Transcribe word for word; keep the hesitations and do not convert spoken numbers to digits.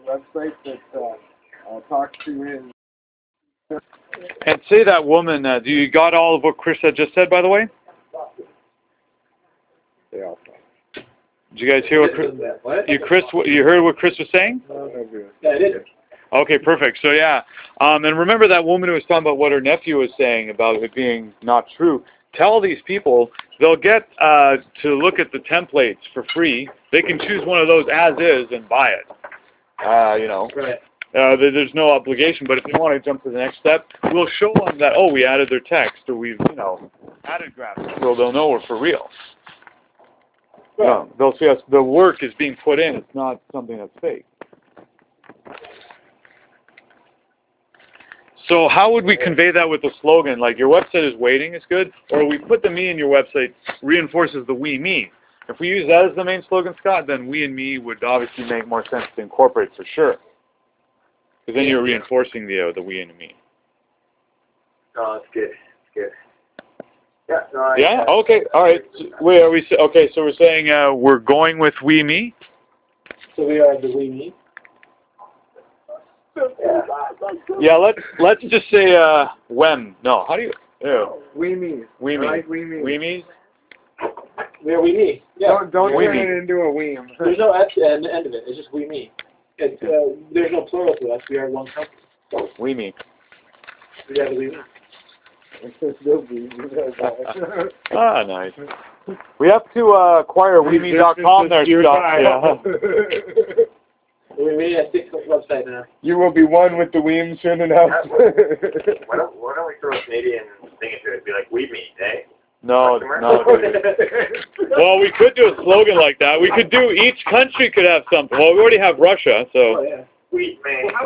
website that uh, uh, talks to his. And say that woman, uh, do you got all of what Chris had just said, by the way? Yeah. Did you guys hear what Chris, you, Chris, you heard what Chris was saying? Yeah, I did. Okay, perfect. So yeah, um, and remember that woman who was talking about what her nephew was saying about it being not true. Tell these people they'll get uh, to look at the templates for free. They can choose one of those as is and buy it. Uh, you know, Right. uh, there's no obligation. But if they want to jump to the next step, we'll show them that oh, we added their text or we've you know added graphics, so they'll know we're for real. Right. No, they'll see us. The work is being put in. It's not something that's fake. So how would we convey that with the slogan? Like your website is waiting is good, or we put the me in your website reinforces the we me. If we use that as the main slogan, Scott, then we and me would obviously make more sense to incorporate for sure. Because then you're reinforcing the uh, the we and the me. No, it's good. It's good. Yeah. No, I, Yeah. I, Okay. All right. Wait. Are we? Okay. So we're saying uh, we're going with we me. So we are the we me. Yeah. Yeah. Let's let's just say uh, when. No. How do you? Ew. We me. We me. I like we me. We me. Yeah, we me. Yeah. Don't don't we turn me. it into a weem. There's no S at the end of it. It's just we me. It's, uh, there's no plural to us. We are one company. We me. We are the we me. Ah, nice. We have to uh, acquire we me dot com there, Scott. Yeah. We made a six website now. You will be one with the weem soon enough. why, don't, why don't we throw a Canadian thing into it and be like, we meet, eh? No, no. Well, we could do a slogan like that. We could do, each country could have something. Well, we already have Russia, so. Oh, yeah. Wheat man.